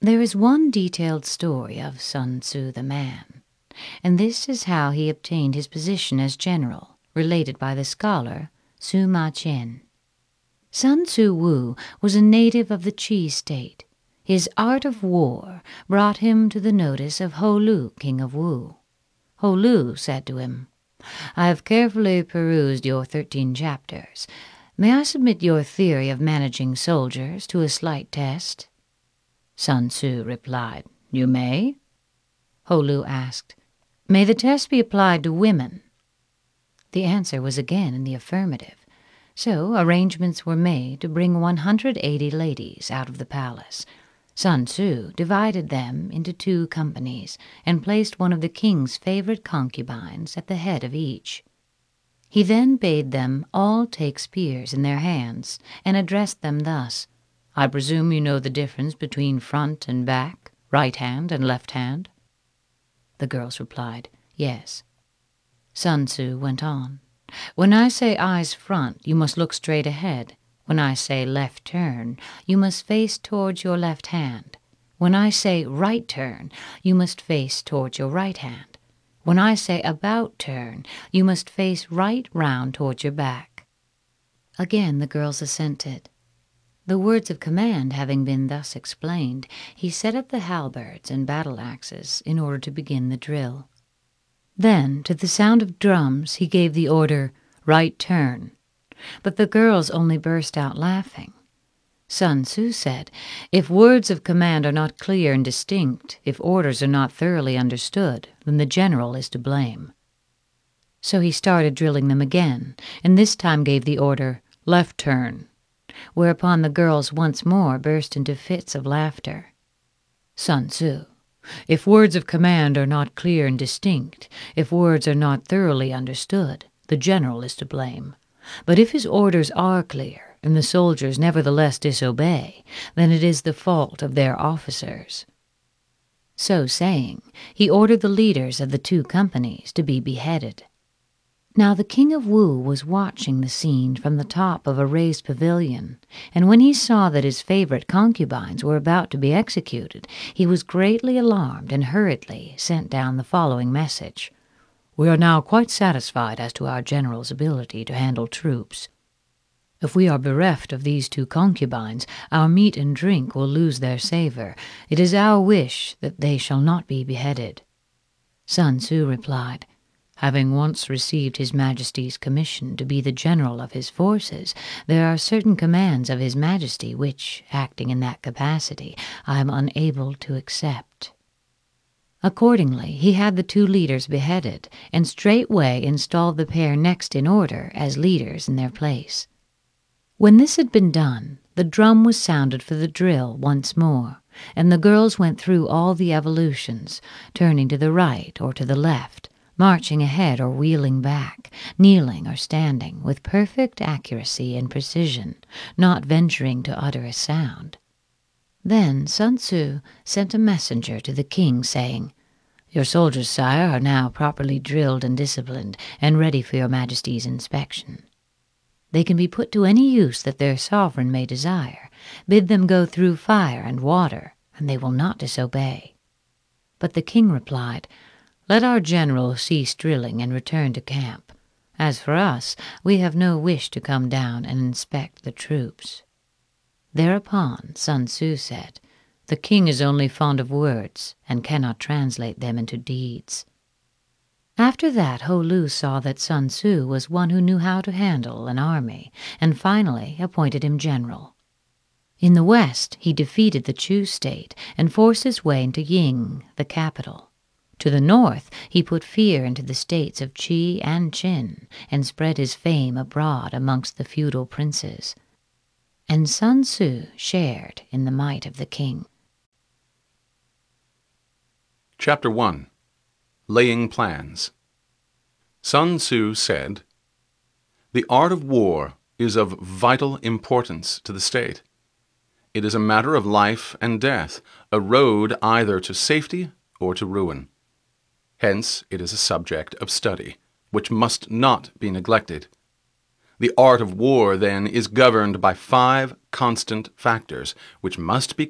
There is one detailed story of Sun Tzu the man, and this is how he obtained his position as general, related by the scholar Sima Qian. Sun Tzu Wu was a native of the Qi state. His art of war brought him to the notice of Ho Lu, king of Wu. Ho Lu said to him, "I have carefully perused your 13 chapters. May I submit your theory of managing soldiers to a slight test?" Sun Tzu replied, "You may." Ho Lu asked, "May the test be applied to women?" The answer was again in the affirmative. So arrangements were made to bring 180 ladies out of the palace. Sun Tzu divided them into 2 companies and placed one of the king's favorite concubines at the head of each. He then bade them all take spears in their hands and addressed them thus, "I presume you know the difference between front and back, right hand and left hand?" The girls replied, "Yes." Sun Tzu went on, "When I say eyes front, you must look straight ahead. When I say left turn, you must face towards your left hand. When I say right turn, you must face towards your right hand. When I say about turn, you must face right round towards your back." Again the girls assented. The words of command having been thus explained, he set up the halberds and battle-axes in order to begin the drill. Then, to the sound of drums, he gave the order, "Right turn." But the girls only burst out laughing. Sun Tzu said, "If words of command are not clear and distinct, if orders are not thoroughly understood, then the general is to blame." So he started drilling them again, and this time gave the order, "Left turn," whereupon the girls once more burst into fits of laughter. Sun Tzu, "If words of command are not clear and distinct, if words are not thoroughly understood, the general is to blame. But if his orders are clear, and the soldiers nevertheless disobey, then it is the fault of their officers." So saying, he ordered the leaders of the 2 companies to be beheaded. Now the king of Wu was watching the scene from the top of a raised pavilion, and when he saw that his favorite concubines were about to be executed, he was greatly alarmed and hurriedly sent down the following message. "We are now quite satisfied as to our general's ability to handle troops. If we are bereft of these 2 concubines, our meat and drink will lose their savor. It is our wish that they shall not be beheaded." Sun Tzu replied, "Having once received His Majesty's commission to be the general of his forces, there are certain commands of His Majesty which, acting in that capacity, I am unable to accept." Accordingly, he had the 2 leaders beheaded, and straightway installed the pair next in order as leaders in their place. When this had been done, the drum was sounded for the drill once more, and the girls went through all the evolutions, turning to the right or to the left, marching ahead or wheeling back, kneeling or standing, with perfect accuracy and precision, not venturing to utter a sound. Then Sun Tzu sent a messenger to the king, saying, "Your soldiers, sire, are now properly drilled and disciplined, and ready for your Majesty's inspection. They can be put to any use that their sovereign may desire. Bid them go through fire and water, and they will not disobey." But the king replied, "Let our general cease drilling and return to camp. As for us, we have no wish to come down and inspect the troops." Thereupon Sun Tzu said, "The king is only fond of words and cannot translate them into deeds." After that, Ho Lu saw that Sun Tzu was one who knew how to handle an army, and finally appointed him general. In the west, he defeated the Chu state and forced his way into Ying, the capital. To the north, he put fear into the states of Qi and Qin, and spread his fame abroad amongst the feudal princes. And Sun Tzu shared in the might of the king. Chapter 1. Laying Plans. Sun Tzu said, "The art of war is of vital importance to the state. It is a matter of life and death, a road either to safety or to ruin. Hence it is a subject of study, which must not be neglected. The art of war, then, is governed by 5 constant factors, which must be